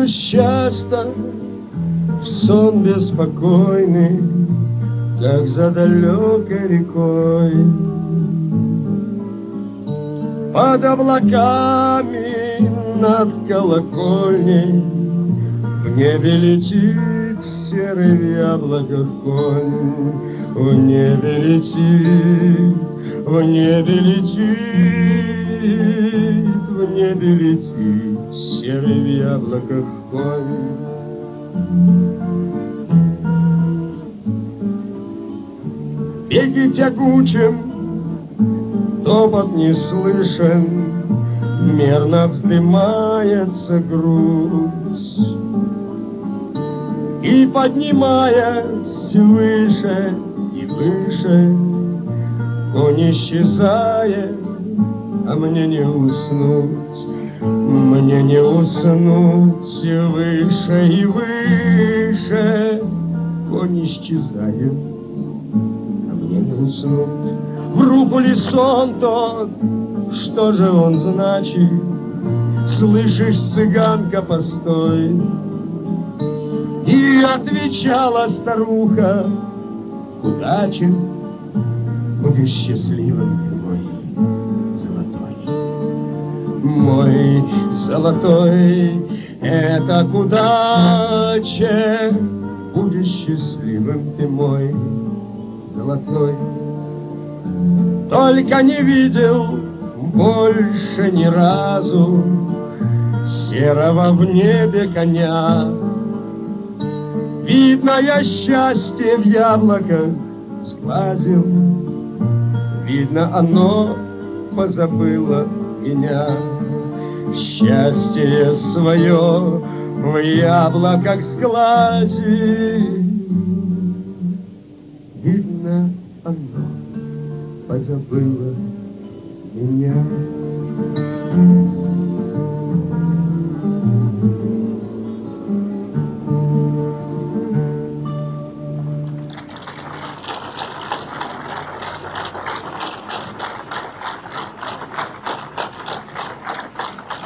ложусь часто в сон беспокойный, как за далекой рекой. Под облаками над колокольней в небе летит серый в яблоках конь. В небе летит, в небе летит, в небе летит серый в яблоках конь. В беге тягучем топот не слышен, мерно вздымается грудь, и, поднимаясь выше и выше, конь исчезает, а мне не уснуть, мне не уснуть. Выше и выше конь исчезает, а мне не уснуть. В руку ли сон тот, что же он значит? Слышишь, цыганка, постой. И отвечала старуха: удачи, будешь счастливым, мой золотой, это к удаче, будешь счастливым ты, мой золотой. Только не видел больше ни разу серого в небе коня. Видно, я счастье в яблоках сглазил, видно, оно позабыло меня. Счастье свое в яблоках сглазил, видно, оно позабыло меня.